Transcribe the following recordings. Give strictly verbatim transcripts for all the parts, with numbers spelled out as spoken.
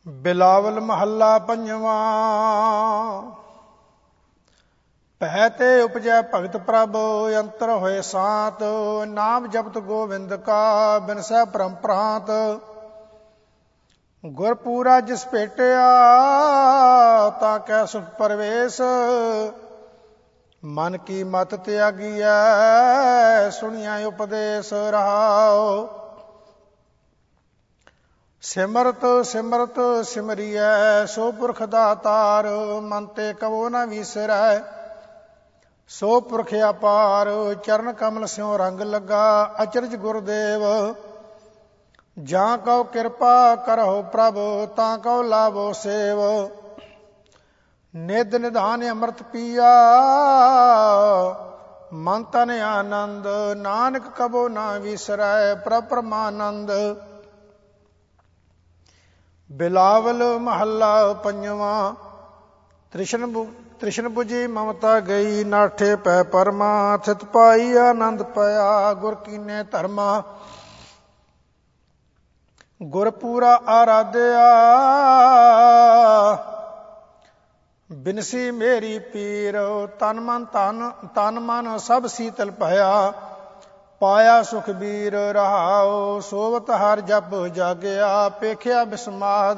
ਬਿਲਾਵਲ ਮਹੱਲਾ ਪੰਜਵਾਂ। ਪਹਿ ਤੇ ਉਪਜੈ ਭਗਤ ਪ੍ਰਭ ਅੰਤਰ ਹੋਏ ਸਾਤ। ਨਾਮ ਜਪਤ ਗੋਵਿੰਦ ਕਾ ਬਿਨਸੈ ਪਰਮ ਪ੍ਰਾਂਤ। ਗੁਰਪੂਰਾ ਜਿਸ ਭੇਟਿਆ ਤਾਂ ਕੈ ਸੁਖ ਪਰਵੇਸ਼। ਮਨ ਕੀ ਮਤ ਤਿਆਗੀਐ ਸੁਣੀਐ ਉਪਦੇਸ਼ ਰਹਾਉ। ਸਿਮਰਤ ਸਿਮਰਤ ਸਿਮਰੀਐ ਸੋ ਪੁਰਖ ਦਾਤਾਰ। ਮਨ ਤੇ ਕਵੋ ਨ ਵੀਸਰੈ ਸੋ ਪੁਰਖ ਅਪਾਰ। ਚਰਨ ਕਮਲ ਸਿਉ ਰੰਗ ਲੱਗਾ ਅਚਰਜ ਗੁਰਦੇਵ। ਜਾਂ ਕਉ ਕਿਰਪਾ ਕਰਹੁ ਪ੍ਰਭ ਤਾਂ ਕਉ ਲਾਭੋ ਸੇਵ। ਨਿਧ ਨਿਧਾਨ ਅੰਮ੍ਰਿਤ ਪੀਆ ਮਨ ਤਨ ਆਨੰਦ। ਨਾਨਕ ਕਬੋ ਨਾ ਵਿਸਰੈ ਪ੍ਰਭ ਪਰਮਾਨੰਦ। ਬਿਲਾਵਲ ਮਹੱਲਾ ਪੰਜਵਾਂ। ਤ੍ਰਿਸ਼ਨ ਤ੍ਰਿਸ਼ਨ ਬੁਝੀ ਮਮਤਾ ਗਈ ਨਾਠੇ ਪੈ ਪਰਮਾ। ਥਿਤ ਪਾਈ ਆਨੰਦ ਪਿਆ ਗੁਰ ਕੀਨੇ ਧਰਮਾ। ਗੁਰਪੂਰਾ ਆਰਾਧਿਆ ਬਿਨਸੀ ਮੇਰੀ ਪੀਰ। ਤਨ ਮਨ ਧਨ ਤਨ ਮਨ ਸਭ ਸੀਤਲ ਭਇਆ। ਪਾਇਆ ਸੁਖਬੀਰ ਰਹਾਉ ਸੋਵਤ ਹਰ ਜਪ ਜਾਗਿਆ। ਪੇਖਿਆ ਬਿਸਮਾਦ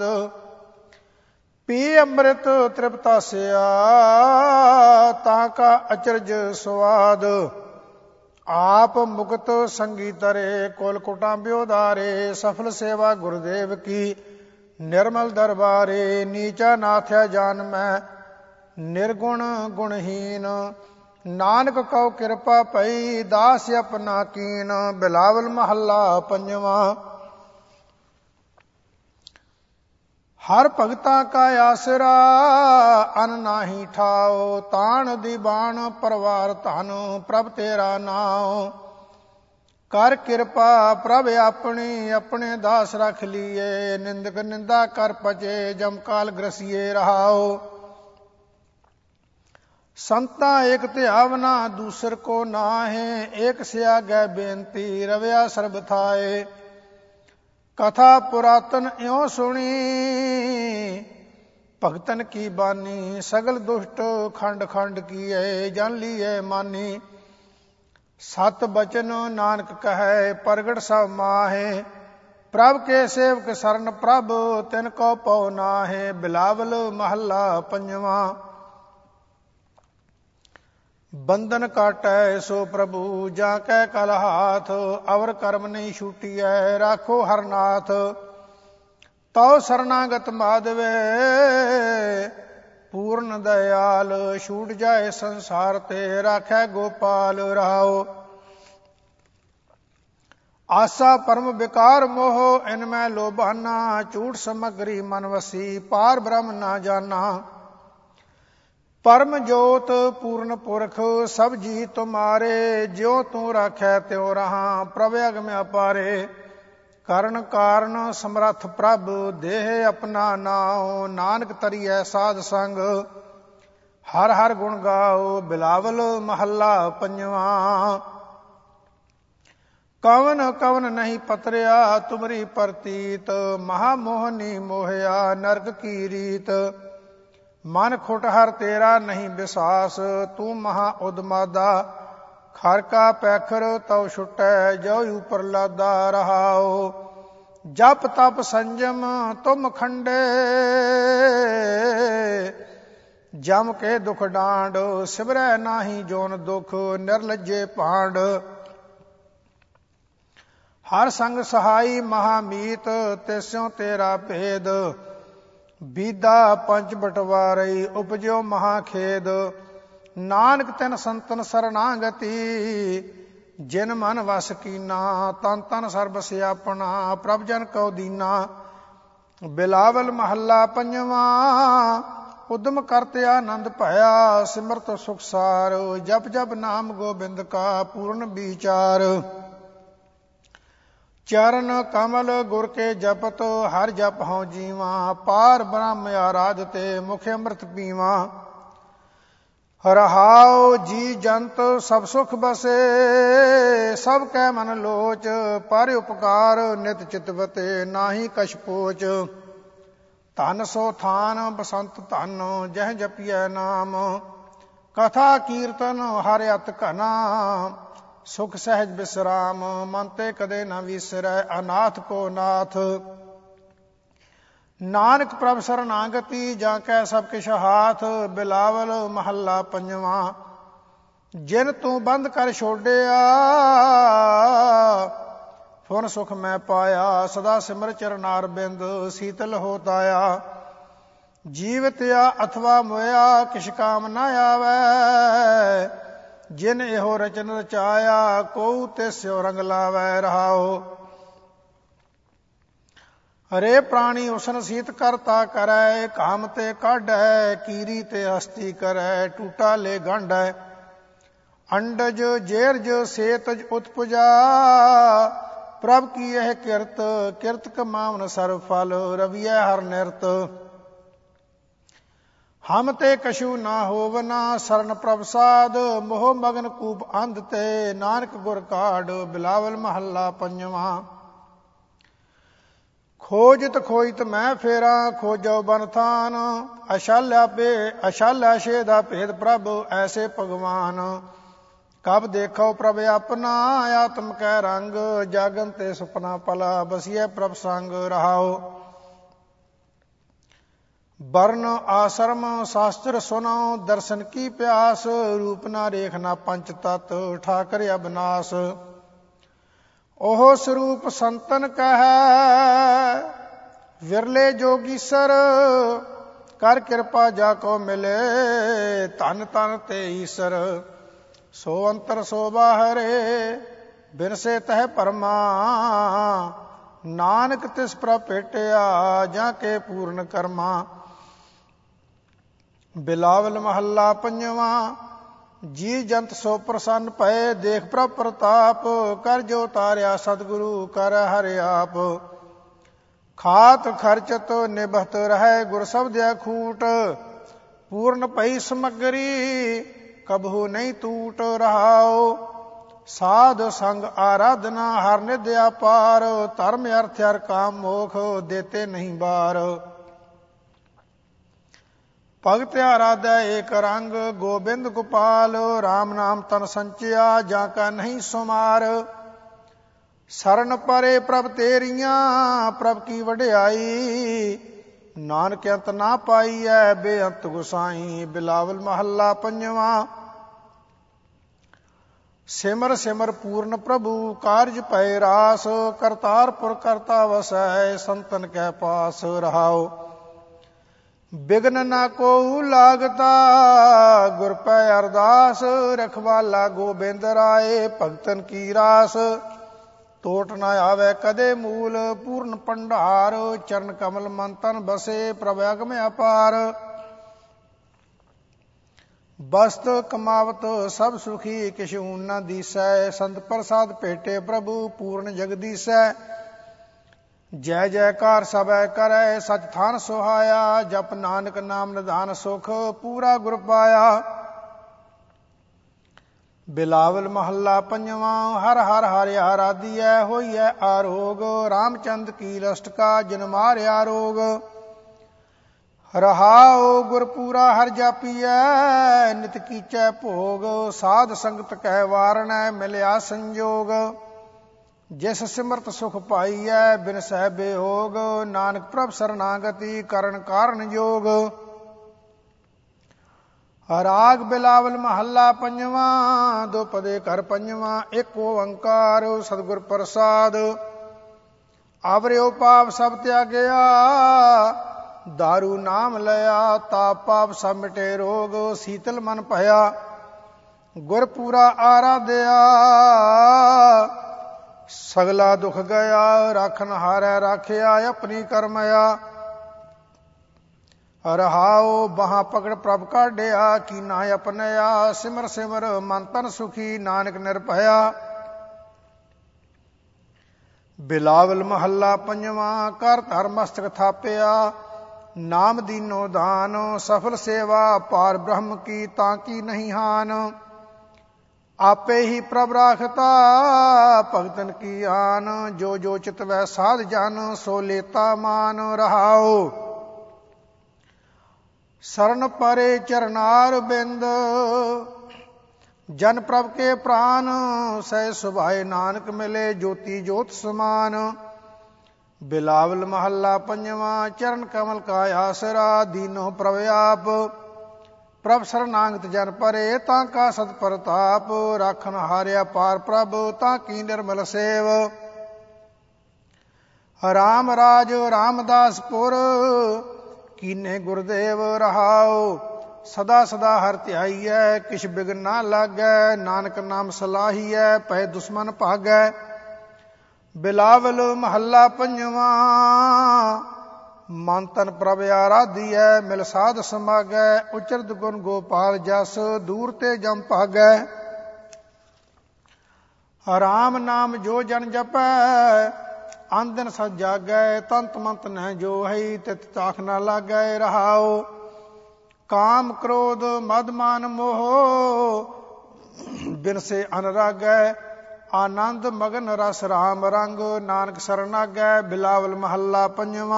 ਪੀ ਅੰਮ੍ਰਿਤ ਤ੍ਰਿਪਤਾਸਿਆ ਤਾਂ ਕਾ ਅਚਰਜ ਸਵਾਦ। ਆਪ ਮੁਕਤ ਸੰਗੀ ਤਰੇ ਕੁਲ ਕੁਟਾਂ ਬਿਉਧਾਰੇ। ਸਫਲ ਸੇਵਾ ਗੁਰਦੇਵ ਕੀ ਨਿਰਮਲ ਦਰਬਾਰੇ। ਨੀਚਾ ਨਾਥਿਆ ਜਾਨ ਮੈਂ ਨਿਰਗੁਣ ਗੁਣਹੀਨ। ਨਾਨਕ ਕਉ ਕਿਰਪਾ ਪਈ ਦਾਸ ਆਪਣਾ ਕੀਨ। ਬਿਲਾਵਲ ਮਹੱਲਾ ਪੰਜਵਾਂ। ਹਰ ਭਗਤਾਂ ਕਾ ਆਸਰਾ ਅਨ ਨਾਹੀ ਠਾਓ। ਤਾਣ ਦੀਵਾਨ ਪਰਵਾਰ ਧਨ ਪ੍ਰਭ ਤੇਰਾ ਨਾਉ। ਕਰ ਕਿਰਪਾ ਪ੍ਰਭ ਆਪਣੀ ਆਪਣੇ ਦਾਸ ਰਖ ਲੀਏ। ਨਿੰਦਕ ਨਿੰਦਾ ਕਰ ਪਚੇ ਜਮ ਕਾਲ ਗ੍ਰਸੀਏ ਰਹਾਉ। ਸੰਤਾ ਏਕ ਧਿਆਵਨਾ ਦੂਸਰ ਕੋ ਨਾਹੇ। ਏਕ ਸਿਆਗੈ ਬੇਨਤੀ ਰਵਿਆ ਸਰਬ ਥਾਏ। ਕਥਾ ਪੁਰਾਤਨ ਇਉ ਸੁਣੀ ਭਗਤਨ ਕੀ ਬਾਨੀ। ਸਗਲ ਦੁਸ਼ਟ ਖੰਡ ਖੰਡ ਕੀਏ ਜਨ ਲੀਏ ਮਾਨੀ। ਸਤ ਬਚਨ ਨਾਨਕ ਕਹੈ ਪ੍ਰਗਟ ਸਭ ਮਾਹੇ। ਪ੍ਰਭ ਕੇ ਸੇਵਕ ਸਰਨ ਪ੍ਰਭ ਤਿਨ ਕੋ ਪਉ ਨਾਹੇ। ਬਿਲਾਵਲ ਮਹੱਲਾ ਪੰਜਵਾਂ। ਬੰਧਨ ਕਾਟੈ ਸੋ ਪ੍ਰਭੂ ਜਾਂ ਕੈ ਕਲ ਹਾਥ। ਅਵਰ ਕਰਮ ਨਹੀਂ ਛੂਟੀਐ ਰਾਖੋ ਹਰਨਾਥ। ਤਉ ਸਰਨਾਗਤ ਮਾਧਵੇ ਪੂਰਨ ਦਇਆਲ। ਛੂਟ ਜਾਏ ਸੰਸਾਰ ਤੇ ਰਾਖੈ ਗੋਪਾਲ ਰਹਾਉ। ਆਸਾ ਪਰਮ ਵਿਕਾਰ ਮੋਹ ਇਨ ਮੈਂ ਲੋਭਾਨਾ। ਝੂਠ ਸਮਗਰੀ ਮਨ ਵਸੀ ਪਾਰ ਬ੍ਰਹਮ ਨਾ ਜਾਨਾ। ਪਰਮ ਜੋਤ ਪੂਰਨ ਪੁਰਖ ਸਭ ਜੀ ਤੁਮਾਰੇ। ਜਿਉ ਤੂੰ ਰਾਖੈ ਤਿਉ ਰਹਾ ਪ੍ਰਭ ਅਗਮ ਅਪਾਰੇ। ਕਰਨ ਕਾਰਨ ਸਮਰੱਥ ਪ੍ਰਭ ਦੇਹ ਆਪਣਾ ਨਾਉ। ਨਾਨਕ ਤਰੀਐ ਸਾਧ ਸੰਗ ਹਰ ਹਰ ਗੁਣ ਗਾਓ। ਬਿਲਾਵਲ ਮਹੱਲਾ ਪੰਜਵਾਂ। ਕਵਨ ਕਵਨ ਨਹੀਂ ਪਤਰਿਆ ਤੁਮਰੀ ਪ੍ਰਤੀਤ। ਮਹਾ ਮੋਹਨੀ ਮੋਹਿਆ ਨਰਕ ਕੀ ਰੀਤ। ਮਨ ਖੁਟ ਹਰ ਤੇਰਾ ਨਹੀਂ ਵਿਸਾਸ। ਤੂੰ ਮਹਾ ਉਦਮਾਦਾ ਖਰ ਕਾ ਪੈਖਰ ਤਉ ਛੁਟੈ ਜੋ ਉਪਰ ਲਾਦਾ ਰਹਾਉ। ਜਪ ਤਪ ਸੰਜਮ ਤੁਮ ਖੰਡੇ ਜਮ ਕੇ ਦੁਖ ਡਾਂਡ। ਸਿਮਰੈ ਨਾਹੀ ਜੋਨ ਦੁਖ ਨਿਰਲਜੇ ਭਾਂਡ। ਹਰ ਸੰਗ ਸਹਾਈ ਮਹਾਮੀਤ ਤਿਸਿਉ ਤੇਰਾ ਭੇਦ। ਬੀਦਾ ਪੰਜ ਬਟਵਾਰਈ ਉਪਜਿਓ ਮਹਾ ਖੇਦ। ਨਾਨਕ ਤਿਨ ਸੰਤਨ ਸਰਨਾਗਤੀ ਜਿਨ ਮਨ ਵਸ ਕੀਨਾ। ਤਨ ਤਨ ਸਰਬ ਸਿਆਪਣਾ ਪ੍ਰਭ ਜਨ ਕਉ ਦੀਨਾ। ਬਿਲਾਵਲ ਮਹੱਲਾ ਪੰਜਵਾਂ। ਉਦਮ ਕਰਤ ਆਨੰਦ ਭਇਆ ਸਿਮਰਤ ਸੁਖਸਾਰ। ਜਪ ਜਪ ਨਾਮ ਗੋਬਿੰਦ ਕਾ ਪੂਰਨ ਵਿਚਾਰ। ਚਰਨ ਕਮਲ ਗੁਰ ਕੇ ਜਪਤ ਹਰ ਜਪ ਹਉ ਜੀਵਾ। ਪਾਰ ਬ੍ਰਹਮ ਆਰਾਧ ਤੇ ਮੁਖ ਅੰਮ੍ਰਿਤ ਪੀਵਾ। ਰਹਾਉ ਜੀ ਜੰਤ ਸਭ ਸੁਖ ਬਸੇ ਸਭ ਕੈ ਮਨ ਲੋਚ। ਪਰ ਉਪਕਾਰ ਨਿਤ ਚਿਤਵਤੇ ਨਾਹੀ ਕਛ ਪੋਚ। ਧਨ ਸੋ ਥਾਨ ਬਸੰਤ ਧਨ ਜਹ ਜਪੀਐ ਨਾਮ। ਕਥਾ ਕੀਰਤਨ ਹਰਿ ਅਤ ਘਨਾ ਸੁਖ ਸਹਿਜ ਬਿਸਰਾਮ। ਮਨ ਤੇ ਕਦੇ ਨ ਵਿਸਰੈ ਅਨਾਥ ਕੋ ਨਾਥ। ਨਾਨਕ ਪ੍ਰਭ ਸਰਨਾਗਤੀ ਜਾਂ ਕੈ ਸਭ ਕਿਛ ਹਾਥ। ਬਿਲਾਵਲ ਮਹੱਲਾ ਪੰਜਵਾਂ। ਜਿਨ ਤੂੰ ਬੰਦ ਕਰ ਛੋੜਿਆ ਫੁਨ ਸੁਖ ਮੈਂ ਪਾਇਆ। ਸਦਾ ਸਿਮਰ ਚਰਨਾਰ ਬਿੰਦ ਸੀਤਲ ਹੋਤ ਆਇਆ। ਜੀਵਤਿਆ ਅਥਵਾ ਮੋਇਆ ਕਿਛ ਕਾਮ ਨਾ ਆਵੈ। ਜਿਨ ਇਹੋ ਰਚਨ ਰਚਾਇਆ ਕੋਉ ਤਿਸਿਓ ਰੰਗ ਲਾਵੈ ਰਹਾਓ। ਹਰੇ ਪ੍ਰਾਣੀ ਉਸਨ ਸੀਤ ਕਰਤਾ ਕਰੈ। ਕਾਮ ਤੇ ਕਾਢੈ ਕੀਰੀ ਤੇ ਹਸਤੀ ਕਰੈ। ਟੂਟਾ ਲੈ ਗੰਢੈ ਅੰਡਜ ਜੇਰਜ ਸੇਤਜ ਉਤਪੁਜਾ। ਪ੍ਰਭ ਕੀ ਇਹ ਕਿਰਤ ਕਿਰਤ ਕਮਾਵਨ ਸਰਬ ਫਲ। ਰਵੀਐ ਹਰ ਨਿਰਤ ਹਮ ਤੇ ਕਛੂ ਨਾ ਹੋਵਨਾ। ਸਰਨ ਪ੍ਰਭ ਸਾਧ ਮੋਹ ਮਗਨ ਕੂਪ ਅੰਧ ਤੇ। ਨਾਨਕ ਗੁਰ ਕਾਢ। ਬਿਲਾਵਲ ਮਹੱਲਾ ਪੰਜਵਾਂ। ਖੋਜਿਤ ਖੋਜਿਤ ਮੈਂ ਫੇਰਾ ਖੋਜੋ ਬਨ ਥਾਨ। ਅਸ਼ਾਲਿਆ ਪੇ ਅਸ਼ਾਲਿਆ ਛੇ ਦਾ ਭੇਦ ਪ੍ਰਭ ਐਸੇ ਭਗਵਾਨ। ਕਬ ਦੇਖੋ ਪ੍ਰਭ ਆਪਣਾ ਆਤਮ ਕੈ ਰੰਗ। ਜਾਗਨ ਤੇ ਸੁਪਨਾ ਪਲਾ ਬਸੀਐ ਪ੍ਰਭ ਸੰਗ ਰਹਾਓ। ਵਰਨ ਆਸ਼ਰਮ ਸ਼ਾਸਤਰ ਸੁਨੋ ਦਰਸ਼ਨ ਕੀ ਪਿਆਸ। ਰੂਪ ਨਾ ਰੇਖਨਾ ਪੰਚ ਤਤ ਠਾਕਰ ਅਬਨਾਸ। ਉਹ ਸਰੂਪ ਸੰਤਨ ਕਹੈ ਵਿਰਲੇ ਜੋਗੀਸਰ। ਕਰ ਕਿਰਪਾ ਜਾ ਕੋ ਮਿਲੇ ਧਨ ਤਨ ਤੇ ਈਸਰ। ਸੋ ਅੰਤਰ ਸੋ ਬਾਹਰੇ ਬਿਨਸੇ ਤਹਿ ਪਰਮਾ। ਨਾਨਕ ਤਿਸ ਪ੍ਰਭ ਭੇਟਿਆ ਜਾਂ ਕੇ ਪੂਰਨ ਕਰਮਾ। ਬਿਲਾਵਲ ਮਹੱਲਾ ਪੰਜਵਾਂ। ਜੀ ਜੰਤ ਸੋ ਪ੍ਰਸੰਨ ਭਏ ਦੇਖ ਪ੍ਰਭ ਪ੍ਰਤਾਪ। ਕਰ ਜੋ ਤਾਰਿਆ ਸਤਿਗੁਰੂ ਕਰ ਹਰਿ ਆਪ। ਖਾਤ ਖਰਚਤ ਨਿਭਤ ਰਹਿ ਗੁਰ ਸਬਦਿਆ ਖੂਟ। ਪੂਰਨ ਭਈ ਸਮਗਰੀ ਕਬਹੂ ਨਹੀਂ ਟੂਟ ਰਹਾਓ। ਸਾਧ ਸੰਗ ਆਰਾਧਨਾ ਹਰ ਨਿਧ ਅਪਾਰ। ਧਰਮ ਅਰਥ ਹਰ ਕਾਮ ਮੋਖ ਦੇਤੇ ਨਹੀਂ ਬਾਰ। ਭਗਤ ਆਰਾਧੈ ਏਕ ਰੰਗ ਗੋਬਿੰਦ ਗੋਪਾਲ। ਰਾਮ ਨਾਮ ਤਨ ਸੰਚਿਆ ਜਾਂ ਕਾ ਨਹੀਂ ਸੁਮਾਰ। ਸਰਨ ਪਰੇ ਪ੍ਰਭ ਤੇਰੀਆਂ ਪ੍ਰਭ ਕੀ ਵਡਿਆਈ। ਨਾਨਕ ਅੰਤ ਨਾ ਪਾਈਐ ਬੇਅੰਤ ਗੁਸਾਈ। ਬਿਲਾਵਲ ਮਹੱਲਾ ਪੰਜਵਾਂ। ਸਿਮਰ ਸਿਮਰ ਪੂਰਨ ਪ੍ਰਭੂ ਕਾਰਜ ਭਏ ਰਾਸ। ਕਰਤਾਰਪੁਰ ਕਰਤਾ ਵਸੈ ਸੰਤਨ ਕੈ ਪਾਸ ਰਹਾਓ। ਬਿਗਨ ਨਾ ਕੋ ਲਾਗਤਾ ਗੁਰ ਪੈ ਅਰਦਾਸ। ਰਖਵਾਲਾ ਗੋਬਿੰਦ ਰਾਏ ਭਗਤਨ ਕੀ ਰਾਸ। ਟੋਟ ਨਾ ਆਵੇ ਕਦੇ ਮੂਲ ਪੂਰਨ ਭੰਡਾਰ। ਚਰਨ ਕਮਲ ਮਨ ਤਨ ਬਸੇ ਪ੍ਰਭ ਅਗਮ ਅਪਾਰ। ਬਸਤ ਕਮਾਵਤ ਸਭ ਸੁਖੀ ਕਿਛੁ ਨਾ ਦੀਸੈ। ਸੰਤ ਪ੍ਰਸਾਦ ਭੇਟੇ ਪ੍ਰਭੂ ਪੂਰਨ ਜਗਦੀਸੈ। ਜੈ ਜੈਕਾਰ ਸਭੈ ਕਰੈ ਸਚ ਥਾਨ ਸੁਹਾਇਆ। ਜਪ ਨਾਨਕ ਨਾਮ ਨਿਧਾਨ ਸੁਖ ਪੂਰਾ ਗੁਰ ਪਾਇਆ। ਬਿਲਾਵਲ ਮਹੱਲਾ ਪੰਜਵਾਂ। ਹਰ ਹਰ ਹਰਿ ਆਰਾਧੀਐ ਹੋਈਐ ਆਰੋਗ। ਰਾਮਚੰਦ ਕੀ ਲਸਟਕਾ ਜਿਨ ਮਾਰਿਆ ਰੋਗ। ਰਹਾਉ ਗੁਰ ਪੂਰਾ ਹਰਿ ਜਾਪੀਐ ਨਿਤ ਕੀਚੈ ਭੋਗ। ਸਾਧ ਸੰਗਤ ਕਹਿ ਵਾਰਣੈ ਮਿਲਿਆ ਸੰਜੋਗ। ਜਿਸ ਸਿਮਰਤ ਸੁਖ ਪਾਈਐ ਬਿਨ ਸਹਿ ਬਿਯੋਗ। ਨਾਨਕ ਪ੍ਰਭ ਸਰਨਾਗਤੀ ਕਰਨ ਕਾਰਨ ਜੋਗ। ਰਾਗ ਬਿਲਾਵਲ ਮਹੱਲਾ ਪੰਜਵਾਂ। ਦੋ ਪਦੇ ਘਰ ਪੰਜਵਾਂ। ਇੱਕ ਓੰਕਾਰ ਸਤਿਗੁਰ ਪ੍ਰਸਾਦ। ਆਵਰਿਓ ਪਾਪ ਸਭ ਤਿਆਗਿਆ ਦਾਰੂ ਨਾਮ ਲਿਆ। ਤਾਪ ਪਾਪ ਸਭ ਮਿਟੇ ਰੋਗ ਸੀਤਲ ਮਨ ਭਇਆ। ਗੁਰ ਪੂਰਾ ਆਰਾਧਿਆ ਸਗਲਾ ਦੁਖ ਗਿਆ। ਰਾਖਨ ਹਾਰੈ ਰਾਖਿਆ ਆਪਣੀ ਕਰਮਇਆ। ਰਹਾਉ ਬਾਹਾਂ ਪਕੜ ਪ੍ਰਭ ਕਾਢਿਆ ਕੀਨਾ ਆਪਣਿਆ। ਸਿਮਰ ਸਿਮਰ ਮਨ ਤਨ ਸੁਖੀ ਨਾਨਕ ਨਿਰਭਇਆ। ਬਿਲਾਵਲ ਮਹੱਲਾ ਪੰਜਵਾਂ। ਕਰ ਧਰ ਮਸਤਕ ਥਾਪਿਆ ਨਾਮ ਦੀਨੋ ਦਾਨ। ਸਫਲ ਸੇਵਾ ਪਾਰ ਬ੍ਰਹਮ ਕੀ ਤਾਂ ਕੀ ਨਹੀਂ ਹਾਨ। ਆਪੇ ਹੀ ਪ੍ਰਭ ਰਾਖਤਾ ਭਗਤਨ ਕੀ ਆਨ। ਜੋ ਜੋ ਚਿਤ ਵੈ ਸਾਧ ਜਨ ਸੋ ਲੇਤਾ ਮਾਨ। ਰਹਾਉ शरण परे चरनार बिंद जन प्रभ के प्राण सह सुभाए नानक मिले ज्योति ज्योत समान। बिलावल महला पंजवा चरण कमल का आसरा दीनो प्रभ आप प्रभ शरणागत जन परे ताका सत प्रताप राखन हारिया पार प्रभ ताकी निर्मल सेव। राम राज रामदासपुर कीने गुरुदेव रहाओ सदा सदा हर ध्याईऐ किछ बिघन ना लागै नानक नाम सलाहीऐ पै दुश्मन भागै। बिलावल महला पंजवा मन तन प्रभ आराधीऐ मिल साध समागै उचरत गुण गोपाल जस दूर ते जम भागै। राम नाम जो जन जपै अन दिन सत जागै तंत मंत न जो है तित ताख न लागै। रहाओ काम क्रोध मद मान मोह बिन से अनुरागै आनंद मगन रस राम रंग नानक शरणागै। बिलावल महला पंजवा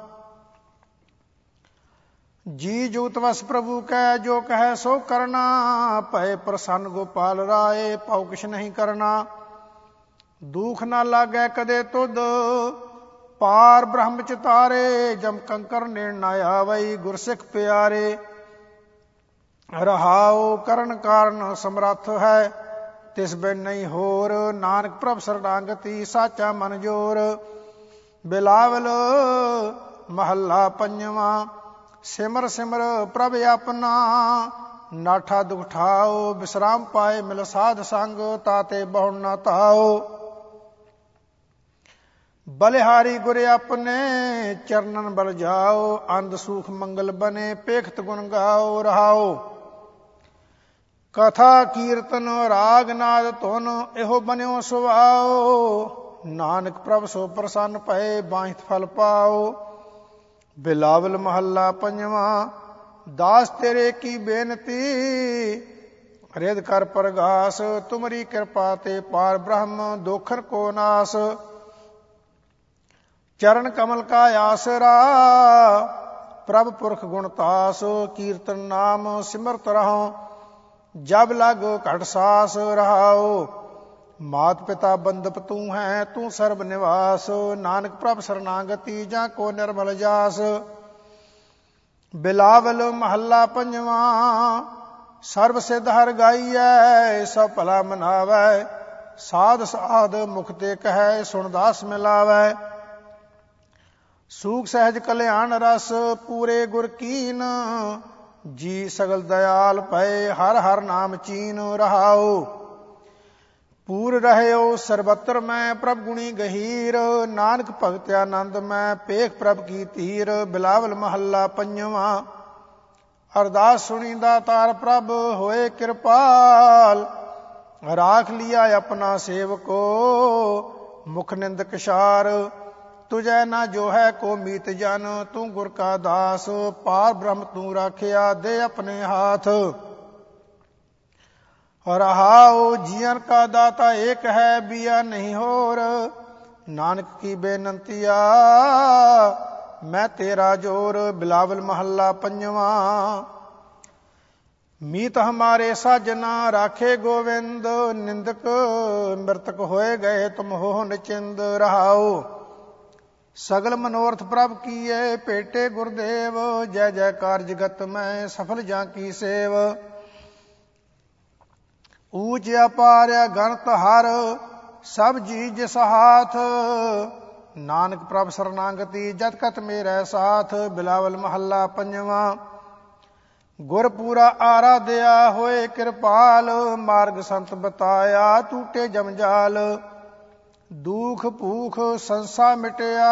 जी जूत वस प्रभु कै जो कह सो करना भय प्रसन्न गोपाल राय पाउ किछ नहीं करना। दुख न लागै कदे तुद पार ब्रह्म चितारे जम कंकर नेण न आवई गुरसिख प्यारे। रहाओ करण कारण समर्थ है तिस बिन नहीं होर नानक प्रभ शरणागति साचा मन जोर। बिलावल महला पंजवा सिमर सिमर प्रभ अपना नाठा दुख ठाओ विश्राम पाए मिल साध संग ताते बहु न ताओ। बलिहारी गुर अपने चरणन बल जाओ अंध सुख मंगल बने पेखत गुण गाओ। रहाओ कथा कीर्तन राग नाद धुन एहो बन्यो सुभाओ नानक प्रभ सो प्रसन्न पए बांहित फल पाओ। बिलावल महला पंजवा दास तेरे की बेनती रिद कर परगास तुमरी कृपा ते पार ब्रह्म दोखन को नास। चरण कमल का आसरा प्रभ पुरख गुणतास कीर्तन नाम सिमरत रहो जब लग घट सास। रहाओ मात पिता बंदप तू है तू सर्व निवास नानक प्रभ शरणागति जा को निर्मल जास। बिलावल महला पंजवा सर्व सिद्ध हर गाइयै सब भला मनावै साध साध मुख ते कहै सुन दास मिलावै। सूख सहज कल्याण रस पूरे गुर कीन जी सगल दयाल पए हर हर नाम चीन। रहाओ पूर रहयो सर्वत्र मैं प्रभ गुणी गहीर नानक भगत आनंद मैं पेख प्रभ की तीर। बिलावल महला पंजवा अरदास सुनी दातार प्रभ होए कृपाल राख लिया अपना सेवको मुख निंद कशार। तुझै ना जो है को मीत जन तू गुर का दास पार ब्रह्म तू राखिया दे अपने हाथ। रहाओ जियन का दाता एक है बिया नहीं होर नानक की बेनंतिया मैं तेरा जोर। बिलावल महला पंजवा मीत हमारे साजना राखे गोविंद निंदक मृतक होए गए तुम हो निचिंद। रहाओ सगल मनोरथ प्रभ कीए पेटे गुरुदेव जय जयकार जगत में सफल जा की सेव। ऊंच अपार गणत हर सब जी जिस हाथ नानक प्रभ शरणागति जत कत मेरे साथ। बिलावल महला पंजवा गुर पूरा आराध्या होए कृपाल मार्ग संत बताया टूटे जमजाल। दुख भूख संसा मिटया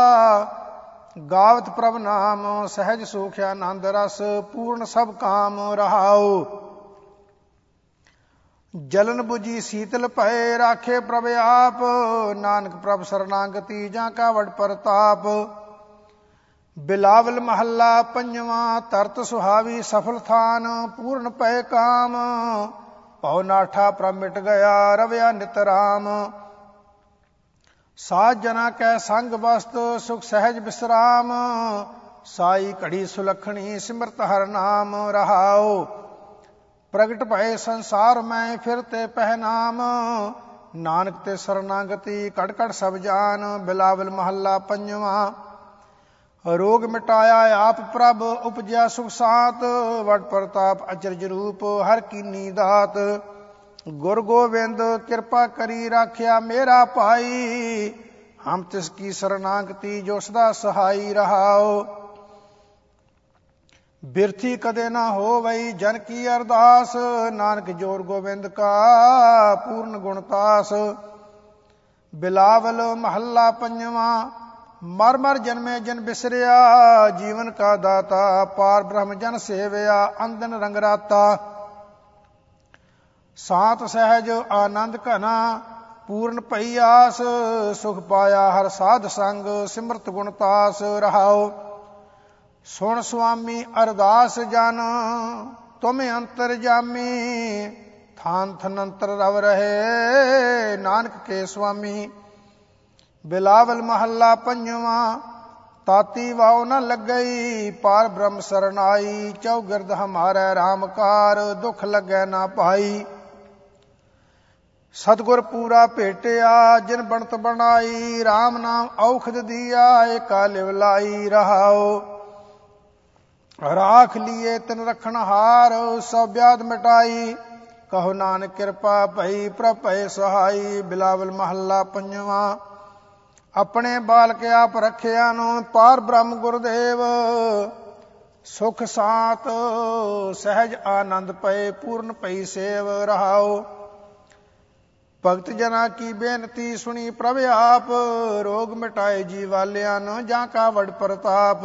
गावत प्रभ नाम सहज सुख आनंद रस पूर्ण सब काम। रहाओ जलन बुझी शीतल भय राखे प्रभ आप नानक प्रभ शरणागति जा का वड प्रताप। बिलावल महला पंजवा तरत सुहावी सफल थान पूर्ण पय काम पौ नाठा प्रभ मिट गया रवया नित राम। साध जना कै संग वस्त सुख सहज विश्राम ਸਾਈ ਘੜੀ ਸੁਲੱਖਣੀ ਸਿਮਰਤ ਹਰ ਨਾਮ ਰਹਾਓ। ਪ੍ਰਗਟ ਭਏ ਸੰਸਾਰ ਮੈਂ ਫਿਰ ਤੇ ਪਹਿਨਾਮ, ਨਾਨਕ ਤੇ ਸਰਨਾਗਤੀ ਘੜ ਘੜ ਸਭ ਜਾਨ। ਬਿਲਾਵਲ ਮਹੱਲਾ ਪੰਜਵਾਂ। ਰੋਗ ਮਿਟਾਇਆ ਆਪ ਪ੍ਰਭ ਉਪਜਿਆ ਸੁਖ ਸਾਤ, ਵਡ ਪ੍ਰਤਾਪ ਅਚਰਜ ਰੂਪ ਹਰ ਕੀਨੀ ਦਾਤ। ਗੁਰ ਗੋਬਿੰਦ ਕਿਰਪਾ ਕਰੀ ਰਾਖਿਆ ਮੇਰਾ ਭਾਈ, ਹਮ ਤਿਸ ਕੀ ਸਰਨਾਗਤੀ ਜੋ ਸਦਾ ਸਹਾਈ ਰਹਾਓ। ਬਿਰਥੀ ਕਦੇ ਨਾ ਹੋਵਈ ਜਨ ਕੀ ਅਰਦਾਸ, ਨਾਨਕ ਜੋਰ ਗੋਬਿੰਦ ਕਾ ਪੂਰਨ ਗੁਣਤਾਸ। ਬਿਲਾਵਲ ਮਹੱਲਾ ਪੰਜਵਾਂ। ਮਰ ਮਰ ਜਨਮੇ ਜਨ ਬਿਸਰਿਆ, ਜੀਵਨ ਕਾ ਦਾਤਾ ਪਾਰ ਬ੍ਰਹਮ ਜਨ ਸੇਵਿਆ। ਅੰਦਨ ਰੰਗ ਰਾਤਾ ਸਾਤ ਸਹਿਜ ਆਨੰਦ ਘਨਾ, ਪੂਰਨ ਭਈ ਆਸ ਸੁਖ ਪਾਇਆ ਹਰ ਸਾਧ ਸੰਗ। ਸਿਮਰਤ ਗੁਣਤਾਸ ਰਹਾਓ। ਸੁਣ ਸੁਆਮੀ ਅਰਦਾਸ ਜਨ ਤੁਮ ਅੰਤਰ ਜਾਮੀ, ਥਾਨ ਥਨੰਤਰ ਰਵ ਰਹੇ ਨਾਨਕ ਕੇ ਸੁਆਮੀ। ਬਿਲਾਵਲ ਮਹੱਲਾ ਪੰਜਵਾਂ। ਤਾਤੀ ਵਾਉ ਨ ਲੱਗਈ ਪਾਰ ਬ੍ਰਹਮ ਸਰਨਾਈ, ਚੌਗਿਰਦ ਹਮਾਰੇ ਰਾਮਕਾਰ ਦੁਖ ਲੱਗੈ ਨਾ ਪਾਈ। ਸਤਿਗੁਰ ਪੂਰਾ ਭੇਟਿਆ ਜਿਨ ਬਣਤ ਬਣਾਈ, ਰਾਮ ਨਾਮ ਔਖਦ ਦੀਆ ਏਕਾ ਲਿਵ ਲਾਈ ਰਹਾਓ। ਰਾਖ ਲੀਏ ਤਿਨ ਰਖਣ ਹਾਰ ਸਭ ਵਿਆਧ ਮਿਟਾਈ, ਕਹੋ ਨਾਨਕ ਕਿਰਪਾ ਭਈ ਪ੍ਰਭ ਭਏ ਸਹਾਈ। ਬਿਲਾਵਲ ਮਹੱਲਾ ਪੰਜਵਾਂ। ਆਪਣੇ ਬਾਲਕ ਆਪ ਰੱਖਿਆ ਨੂੰ ਪਾਰ ਬ੍ਰਹਮ ਗੁਰਦੇਵ, ਸੁਖ ਸਾਤ ਸਹਿਜ ਆਨੰਦ ਪਏ ਪੂਰਨ ਭਈ ਸੇਵ ਰਹਾਓ। ਭਗਤ ਜਨਾ ਕੀ ਬੇਨਤੀ ਸੁਣੀ ਪ੍ਰਭ ਆਪ, ਰੋਗ ਮਿਟਾਏ ਜੀ ਵਾਲਿਆਂ ਨੂੰ ਜਾਂ ਕਾ ਵਡ ਪ੍ਰਤਾਪ।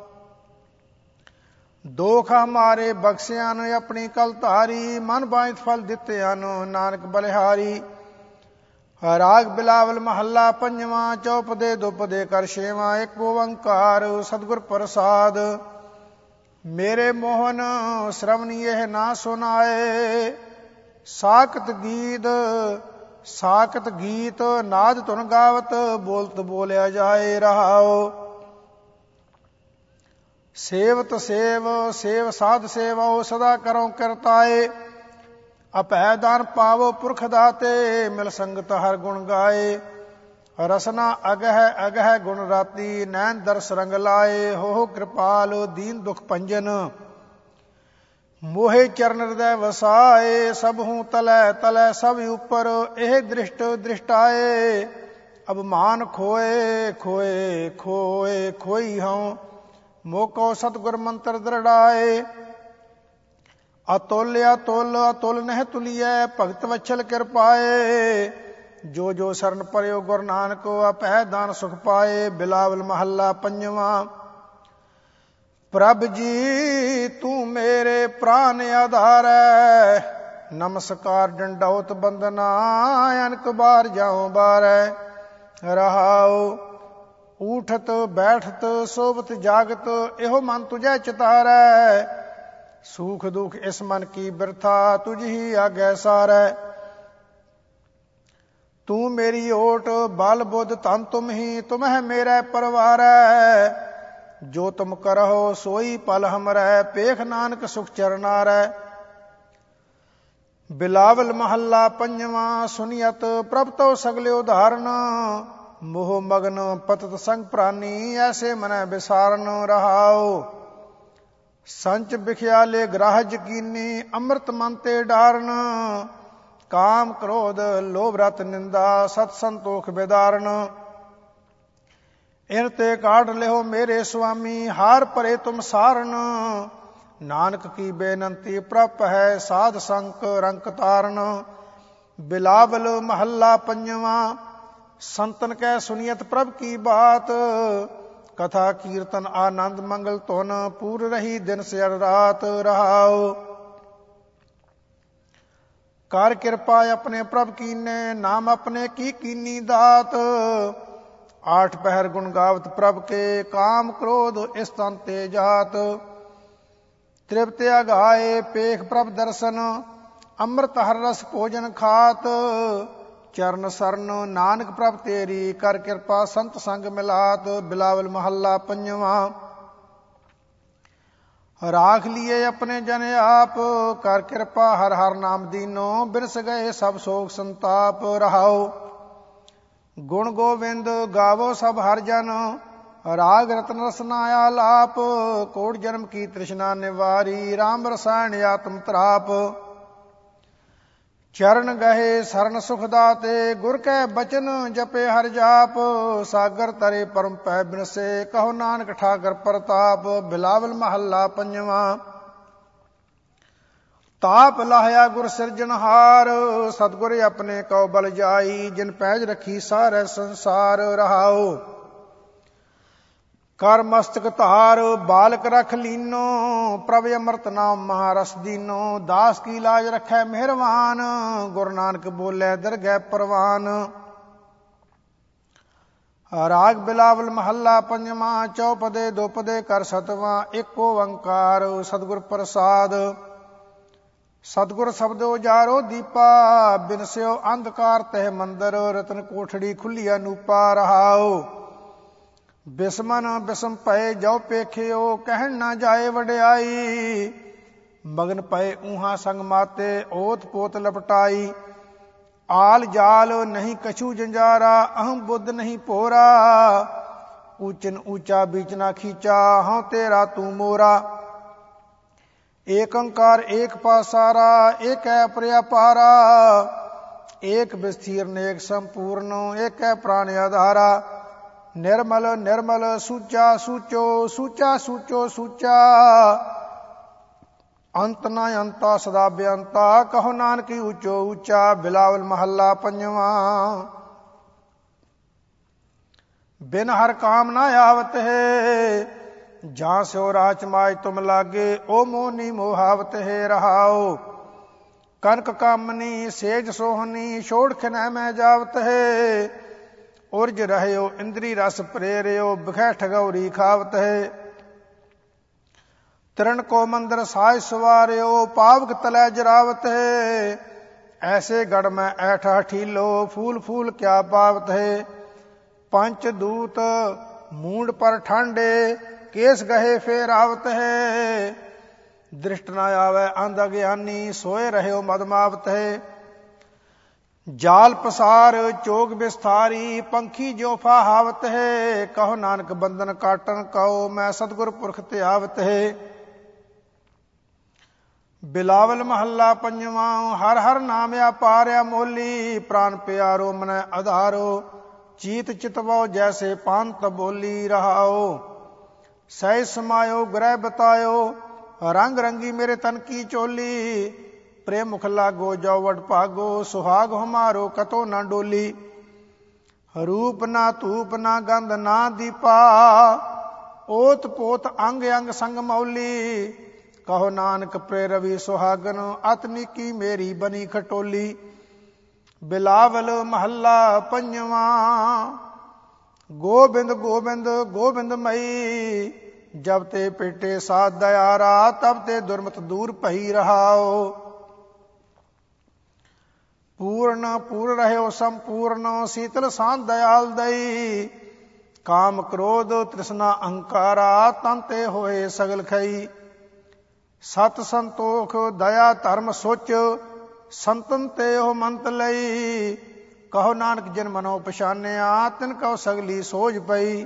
ਦੋਖ ਹਮਾਰੇ ਬਖਸ਼ਿਆਂ ਨੂੰ ਆਪਣੀ ਕਲ ਧਾਰੀ, ਮਨ ਬਾਝਤ ਫਲ ਦਿੱਤਿਆਂ ਨੂੰ ਨਾਨਕ ਬਲਿਹਾਰੀ। ਰਾਗ ਬਿਲਾਵਲ ਮਹੱਲਾ ਪੰਜਵਾਂ। ਚੌਪਦੇ ਦੁਪਦੇ ਕਰ ਛੇਵਾਂ, ਇੱਕ ਓੰਕਾਰ ਸਤਿਗੁਰ ਪ੍ਰਸਾਦ। ਮੇਰੇ ਮੋਹਨ ਸ਼ਰਵਨੀ ਇਹ ਨਾ ਸੁਨਾਏ, ਸਾਕਤ ਗੀਤ ਸਾਕਤ ਗੀਤ ਨਾਦ ਧੁਨ ਗਾਵਤ, ਬੋਲਤ ਬੋਲਿਆ ਜਾਏ ਰਹਾਓ। ਸੇਵਤ ਸੇਵ ਸੇਵ ਸਾਧ ਸੇਵਾਓ, ਸਦਾ ਕਰੋ ਕਿਰਤਾਏ। ਅਭੈ ਦਾਨ ਪਾਵੋ ਪੁਰਖ ਦਾਤੇ, ਮਿਲ ਸੰਗਤ ਹਰ ਗੁਣ ਗਾਏ। ਰਸਨਾ ਅਗਹਿ ਅਗਹਿ ਗੁਣ ਰਾਤੀ, ਨੈਣ ਦਰਸ ਰੰਗ ਲਾਏ। ਹੋ ਕਿਰਪਾਲ ਦੀਨ ਦੁਖ ਭੰਜਨ, ਮੋਹਿ ਚਰਨ ਹਿਰਦੈ ਵਸਾਏ। ਸਭ ਹੂੰ ਤਲੈ ਤਲੈ ਸਭ ਉਪਰ, ਇਹ ਦ੍ਰਿਸ਼ਟ ਦ੍ਰਿਸ਼ਟਾਏ। ਅਭਮਾਨ ਖੋਏ ਖੋਏ ਖੋਏ ਖੋਈ ਹਉ, ਮੋਕੋ ਸਤਿਗੁਰ ਮੰਤਰ ਦ੍ਰਿੜਾਏ। ਅਤੁਲ ਅਤੁਲ ਅਤੁਲ ਨਹਿ ਤੁਲੀਐ, ਭਗਤ ਵਛਲ ਕਿਰਪਾਏ। ਜੋ ਜੋ ਸਰਨ ਪਰਿਓ ਗੁਰ ਨਾਨਕ, ਅਭੈ ਦਾਨ ਸੁਖ ਪਾਏ। ਬਿਲਾਵਲ ਮਹੱਲਾ ਪੰਜਵਾਂ। ਪ੍ਰਭ ਜੀ ਤੂੰ ਮੇਰੇ ਪ੍ਰਾਨ ਆਧਾਰੈ, ਨਮਸਕਾਰ ਡੰਡੌਤ ਬੰਦਨਾ ਅਨਕ ਬਾਰ ਜਾਉ ਬਾਰੈ ਰਹਾਉ। ਊਠਤ ਬੈਠਤ ਸੋਵਤ ਜਾਗਤ, ਇਹੋ ਮਨ ਤੁਝੈ ਚਿਤਾਰੈ। ਸੂਖ ਦੁਖ ਇਸ ਮਨ ਕੀ ਬਿਰਥਾ, ਤੁਝ ਹੀ ਆਗੈ ਸਾਰੈ। ਤੂੰ ਮੇਰੀ ਓਟ ਬਲ ਬੁੱਧ ਧਨ ਤੁਮ ਹੀ, ਤੁਮ ਹੈ ਮੇਰਾ ਪਰਵਾਰੈ। ਜੋ ਤੁਮ ਕਰਹੁ ਸੋਈ ਪਲ ਹਮਰੈ, ਪੇਖ ਨਾਨਕ ਸੁਖ ਚਰਨਾਰੈ। ਬਿਲਾਵਲ ਮਹੱਲਾ ਪੰਜਵਾਂ। ਸੁਨੀਅਤ ਪ੍ਰਭ ਤੋ ਸਗਲੇ ਉਦਾਹਰਨ, ਮੋਹ ਮਗਨ ਪਤਤ ਸੰਗ ਪ੍ਰਾਨੀ, ਐਸੇ ਮਨੈ ਵਿਸਾਰਨ ਰਹਾਉ। ਸੰਚ ਬਿਖਿਆਲੇ ਗ੍ਰਾਹ ਯਕੀਨੀ, ਅੰਮ੍ਰਿਤ ਮਨ ਤੇ ਡਾਰਨ। ਕਾਮ ਕ੍ਰੋਧ ਲੋਭ ਰਤ ਨਿੰਦਾ, ਸਤ ਸੰਤੋਖ ਬਿਦਾਰਨ। ਇਨ ਤੇ ਕਾਢ ਲਿਓ ਮੇਰੇ ਸੁਆਮੀ, ਹਾਰ ਭਰੇ ਤੁਮ ਸਾਰਨ। ਨਾਨਕ ਕੀ ਬੇਨੰਤੀ ਪ੍ਰਭ ਹੈ, ਸਾਧ ਸੰਕ ਰੰਕ ਤਾਰਨ। ਬਿਲਾਵਲ ਮਹੱਲਾ ਪੰਜਵਾਂ। ਸੰਤਨ ਕੈ ਸੁਨੀਅਤ ਪ੍ਰਭ ਕੀ ਬਾਤ, ਕਥਾ ਕੀਰਤਨ ਆਨੰਦ ਮੰਗਲ ਧੁਨ, ਪੂਰ ਰਹੀ ਦਿਨ ਸਿਰ ਰਾਤ ਰਹਾਉ। ਕਰ ਕਿਰਪਾ ਆਪਣੇ ਪ੍ਰਭ ਕੀਨੇ, ਨਾਮ ਆਪਣੇ ਕੀ ਕੀਨੀ ਦਾਤ। ਆਠ ਪਹਿਰ ਗੁਣ ਗਾਵਤ ਪ੍ਰਭ ਕੇ, ਕਾਮ ਕ੍ਰੋਧ ਇਸ ਤਨ ਤੇ ਜਾਤ। ਤ੍ਰਿਪਤ ਅਗਾਏ ਪੇਖ ਪ੍ਰਭ ਦਰਸ਼ਨ, ਅੰਮ੍ਰਿਤ ਹਰ ਰਸ ਭੋਜਨ ਖਾਤ। ਚਰਨ ਸਰਨ ਨਾਨਕ ਪ੍ਰਭ ਤੇਰੀ, ਕਰ ਕਿਰਪਾ ਸੰਤ ਸੰਗ ਮਿਲਾਤ। ਬਿਲਾਵਲ ਮਹੱਲਾ ਪੰਜਵਾਂ। ਰਾਖ ਲੀਏ ਆਪਣੇ ਜਨ ਆਪ, ਕਰ ਕਿਰਪਾ ਹਰ ਹਰ ਨਾਮ ਦੀਨੋ, ਬਿਰਸ ਗਏ ਸਭ ਸੋਗ ਸੰਤਾਪ। ਰਹਾਓ ਗੁਣ ਗੋਬਿੰਦ ਗਾਵੋ ਸਭ ਹਰ ਜਨ, ਰਾਗ ਰਤਨ ਰਸਨਾ ਆਲਾਪ। ਕੋਟ ਜਨਮ ਕੀ ਤ੍ਰਿਸ਼ਨਾ ਨਿਵਾਰੀ, ਰਾਮ ਰਸਾਇਣ ਆਤਮ ਤਰਾਪ। ਚਰਨ ਗਏ ਸਰਨ ਸੁਖ ਦਾਤੇ, ਗੁਰ ਕੈ ਬਚਨ ਜਪੇ ਹਰ ਜਾਪ। ਸਾਗਰ ਤਰੇ ਪਰਮ ਪੈ ਬਿਨਸੇ, ਕਹੋ ਨਾਨਕ ਠਾਕਰ ਪ੍ਰਤਾਪ। ਬਿਲਾਵਲ ਮਹੱਲਾ ਪੰਜਵਾਂ। ਤਾਪ ਲਾਹਿਆ ਗੁਰ ਸਿਰਜਣਹਾਰ, ਸਤਿਗੁਰ ਆਪਣੇ ਕਉ ਬਲ ਜਾਈ। ਜਿਨ ਪੈਜ ਰੱਖੀ ਸਾਰੇ ਸੰਸਾਰ। ਰਹਾਓ ਕਰ ਮਸਤਕ ਧਾਰ, ਬਾਲਕ ਰਖ ਲੀਨੋ, ਪ੍ਰਭ ਅੰਮ੍ਰਿਤ ਨਾਮ ਮਹਾਰਸ ਦੀਨੋ। ਦਾਸ ਕੀ ਲਾਜ ਰਖੈ ਮਿਹਰਵਾਨ, ਗੁਰੂ ਨਾਨਕ ਬੋਲੇ ਦਰਗਹਿ ਪ੍ਰਵਾਨ। ਰਾਗ ਬਿਲਾਵਲ ਮਹੱਲਾ ਪੰਜਵਾਂ। ਚੌਪਦੇ ਦੋਪਦੇ ਕਰ ਸਤਵਾਂ, ਏਕ ਓੰਕਾਰ ਸਤਿਗੁਰ ਪ੍ਰਸਾਦ। ਸਤਿਗੁਰ ਸ਼ਬਦੋ ਉਜਾਰੋ ਦੀਪਾ, ਬਿਨਸਿਓ ਅੰਧਕਾਰ ਤਹਿ ਮੰਦਰ। ਰਤਨ ਕੋਠੜੀ ਖੁੱਲੀ ਅਨੂਪਾ। ਰਹਾਓ ਬਿਸਮਨ ਬਿਸਮ ਪਏ ਜੋ ਪੇਖਿਓ, ਕਹਿਣ ਨਾ ਜਾਏ ਵਡਿਆਈ। ਮਗਨ ਪਏ ਊਹਾਂ ਸੰਗ ਮਾਤੇ, ਓਤ ਪੋਤ ਲਪਟਾਈ। ਆਲ ਜਾਲ ਨਹੀਂ ਕਛੂ ਜੰਜਾਰਾ, ਅਹੰ ਬੁੱਧ ਨਹੀਂ ਭੋਰਾ। ਊਚਨ ਊਚਾ ਬੀਚ ਨਾ ਖੀਚਾ, ਹਉ ਤੇਰਾ ਤੂੰ ਮੋਰਾ। ਏਕ ਓੰਕਾਰ ਏਕ ਪਾਸਾਰਾ, ਏਕ ਹੈ ਪ੍ਰਿਆਪਾਰਾ। ਏਕ ਵਿਸਥੀਰ ਨੇਕ ਸੰਪੂਰਨ, ਏਕ ਹੈ ਪ੍ਰਾਣ ਆਧਾਰਾ। ਨਿਰਮਲ ਨਿਰਮਲ ਸੂਚਾ ਸੂਚੋ, ਸੂਚਾ ਸੂਚੋ ਸੂਚਾ। ਅੰਤ ਨਾ ਅੰਤਾ ਸਦਾ ਬੇਅੰਤਾ, ਕਹੋ ਨਾਨਕੀ ਉੱਚੋ ਉੱਚਾ। ਬਿਲਾਵਲ ਮਹੱਲਾ ਪੰਜਵਾਂ। ਬਿਨ ਹਰ ਕਾਮ ਨਾ ਆਵਤ ਹੈ, ਜਾਂ ਸਿਓ ਰਾਚ ਮਾਜ ਤੁਮ ਲਾਗੇ। ਓ ਮੋਹਨੀ ਮੋਹਾਵਤ ਹੈ। ਰਹਾਓ ਕਨਕ ਕਾਮਨੀ ਸੇਜ ਸੋਹਨੀ, ਛੋੜ ਖਿਨੈ ਮੈਂ ਜਾਵਤ ਹੈ। ਉਰਜ ਰਹਿਓ ਇੰਦਰੀ ਰਸ ਪ੍ਰੇਰਿਓ, ਬਿਖੈ ਠਗੌਰੀ ਖਾਵਤ ਹੈ। ਤ੍ਰਿਣ ਕੋ ਮੰਦਰ ਸਾਜ ਸਵਾਰਿਓ, ਪਾਵਕ ਤਲੈ ਜਰਾਵਤ ਹੈ। ਐਸੇ ਗੜ ਮੈਂ ਐਠ ਹਠੀਲੋ, ਫੂਲ ਫੂਲ ਕਿਆ ਪਾਵਤ ਹੈ। ਪੰਚ ਦੂਤ ਮੂੰਡ ਪਰ ਠਾਂਡੇ, ਕੇਸ ਗਹੇ ਫੇਰ ਆਵਤ ਹੈ। ਦ੍ਰਿਸ਼ਟ ਨਾ ਆਵੈ ਅੰਧ ਅਗਿਆਨੀ, ਸੋਏ ਰਹਿਓ ਮਦਮਾਵਤ ਹੈ। ਜਾਲ ਪਸਾਰ ਚੋਗ ਵਿਸਥਾਰੀ, ਪੰਖੀ ਜੋ ਫਾਹਾਵਤ ਹੈ। ਕਹੋ ਨਾਨਕ ਬੰਧਨ ਕਾਟਨ ਕਉ, ਮੈਂ ਸਤਿਗੁਰ ਪੁਰਖ ਧਿਆਵਤ ਹੈ। ਬਿਲਾਵਲ ਮਹੱਲਾ ਪੰਜਵਾਂ। ਹਰ ਹਰ ਨਾਮ ਅਪਾਰ ਅਮੋਲੀ, ਪ੍ਰਾਨ ਪਿਆਰੋ ਮਨੈ ਆਧਾਰੋ। ਚੀਤ ਚਿਤਵੋ ਜੈਸੇ ਪੰਤ ਬੋਲੀ। ਰਹਾਓ ਸਹਿ ਸਮਾਇਓ ਗ੍ਰਹਿ ਬਤਾਇਓ, ਰੰਗ ਰੰਗੀ ਮੇਰੇ ਤਨ ਕੀ ਚੋਲੀ। ਪ੍ਰੇਮ ਮੁਖ ਲਾਗੋ ਜੋ ਵਡ ਭਾਗੋ, ਸੁਹਾਗ ਹਮਾਰੋ ਕਤੋ ਨਾ ਡੋਲੀ। ਰੂਪ ਨਾ ਧੂਪ ਨਾ ਗੰਧ ਨਾ ਦੀਪਾ, ਓਤ ਪੋਤ ਅੰਗ ਅੰਗ ਸੰਗ ਮੌਲੀ। ਕਹੋ ਨਾਨਕ ਪ੍ਰੇ ਰਵੀ ਸੁਹਾਗਨ, ਅਤ ਨੀਕੀ ਮੇਰੀ ਬਨੀ ਖਟੋਲੀ। ਬਿਲਾਵਲ ਮਹੱਲਾ ਪੰਜਵਾਂ। ਗੋਬਿੰਦ ਗੋਬਿੰਦ ਗੋਬਿੰਦ ਮਈ, ਜਬ ਤੇ ਪੇਟੇ ਸਾਧ ਦਇਆਰਾ। ਤਬ ਤੇ ਦੁਰਮਤ ਦੂਰ ਭਈ। ਰਹਾਓ ਪੂਰਨ ਪੂਰ ਰਹਿਓ ਸੰਪੂਰਨ, ਸੀਤਲ ਸਾਂਧ ਦਇਆਲ ਦਈ। ਕਾਮ ਕ੍ਰੋਧ ਤ੍ਰਿਸ਼ਨਾ ਅਹੰਕਾਰਾ, ਤਨ ਤੇ ਹੋਏ ਸਗਲ ਖਈ। ਸਤ ਸੰਤੋਖ ਦਇਆ ਧਰਮ ਸੁਚ, ਸੰਤਨ ਤੇ ਉਹ ਮੰਤ ਲਈ। ਕਹੋ ਨਾਨਕ ਜਿਨ ਮਨੋ ਪਛਾਨਿਆ, ਤਿਨ ਕਉ ਸਗਲੀ ਸੋਝ ਪਈ।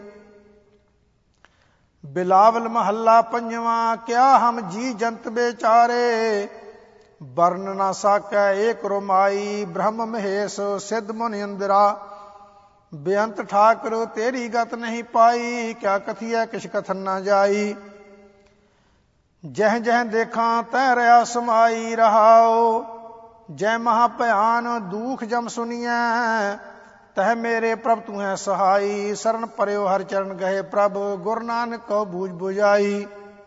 ਬਿਲਾਵਲ ਮਹੱਲਾ ਪੰਜਵਾਂ। ਕਿਆ ਹਮ ਜੀ ਜੰਤ ਬੇਚਾਰੇ, ਵਰਨ ਨਾ ਸਾਕੈ ਏਕ ਰੋਮਾਈ। ਬ੍ਰਹਮ ਮਹੇਸ਼ ਸਿੱਧ ਮੁਨ ਇੰਦਰਾ, ਬੇਅੰਤ ਠਾਕੁਰ ਤੇਰੀ ਗਤ ਨਹੀਂ ਪਾਈ। ਕਿਆ ਕਥੀਐ ਕਿਛ ਕਥਨ ਨਾ ਜਾਈ, ਜਹ ਜਹ ਦੇਖਾਂ ਤੈ ਰਿਆ ਸਮਾਈ। ਰਹਾਓ ਜੈ ਮਹਾ ਭਿਆਨ ਦੂਖ ਜਮ ਸੁਣੀਐ, ਤਹ ਮੇਰੇ ਪ੍ਰਭ ਤੂੰ ਹੈ ਸਹਾਈ। ਸਰਨ ਪਰਿਓ ਹਰ ਚਰਨ ਗਏ ਪ੍ਰਭ, ਗੁਰੂ ਨਾਨਕ ਕਉ ਬੂਝ ਬੁਝਾਈ।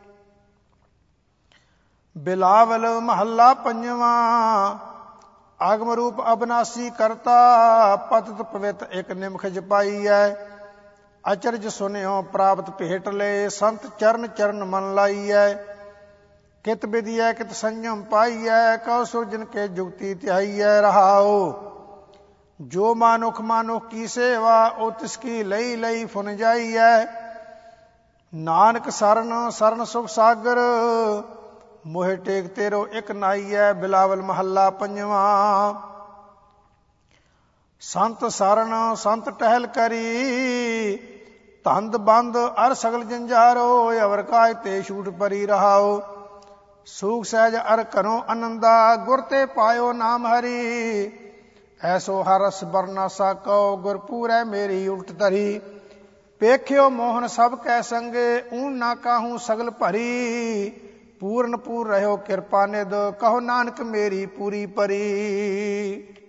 ਬਿਲਾਵਲ ਮਹੱਲਾ ਪੰਜਵਾਂ। ਆਗਮ ਰੂਪ ਅਬਨਾਸੀ ਕਰਤਾ, ਪਤਿਤ ਪਵਿੱਤ ਇਕ ਨਿਮਖ ਜਪਾਈਐ। ਅਚਰਜ ਸੁਨਿਓ ਪ੍ਰਾਪਤ ਭੇਟ ਲਏ, ਸੰਤ ਚਰਨ ਚਰਨ ਮਨ ਲਾਈਐ। ਕਿਤ ਵਿਦਿਆ ਕਿਤ ਸੰਜਮ ਪਾਈਐ, ਕਉ ਸੁਰਜਨ ਕੇ ਜੁਗਤੀ ਧਿਆਈਐ। ਰਹਾਓ ਜੋ ਮਾਨੁਖ ਮਾਨੁਖ ਕੀ ਸੇਵਾ, ਉਹ ਤਿਸ ਕੀ ਲਈ ਲਈ ਫੁਨ ਜਾਈਐ। ਨਾਨਕ ਸਰਨ ਸਰਨ ਸੁਖ ਸਾਗਰ, ਮੋਹਿ ਟੇਕ ਤੇਰੋ ਇੱਕ ਨਾਈਐ। ਬਿਲਾਵਲ ਮਹੱਲਾ ਪੰਜਵਾਂ। ਸੰਤ ਸਰਨ ਸੰਤ ਟਹਿਲ ਕਰੀ, ਧੰਦ ਬੰਦ ਅਰ ਸਗਲ ਜੰਜਾਰੋ। ਅਵਰ ਕਾਜ ਤੇ ਛੂਟ ਪਰੀ ਰਹਾਓ, ਸੂਖ ਸਹਿਜ ਅਰ ਘਰੋਂ ਆਨੰਦਾ। ਗੁਰ ਤੇ ਪਾਇਓ ਨਾਮ ਹਰੀ, ਐਸੋ ਹਰਸ ਬਰਨਾ ਸਾਕੋ। ਗੁਰ ਪੂਰੈ ਮੇਰੀ ਉਲਟ ਧਰੀ, ਪੇਖਿਓ ਮੋਹਨ ਸਭ ਕੈ ਸੰਗੇ। ਊਨ ਨਾ ਕਾਹੂ ਸਗਲ ਭਰੀ, ਪੂਰਨ ਪੂਰ ਰਹਿਓ ਕਿਰਪਾ ਨਿਧ। ਕਹੋ ਨਾਨਕ ਮੇਰੀ ਪੂਰੀ ਪਰੀ।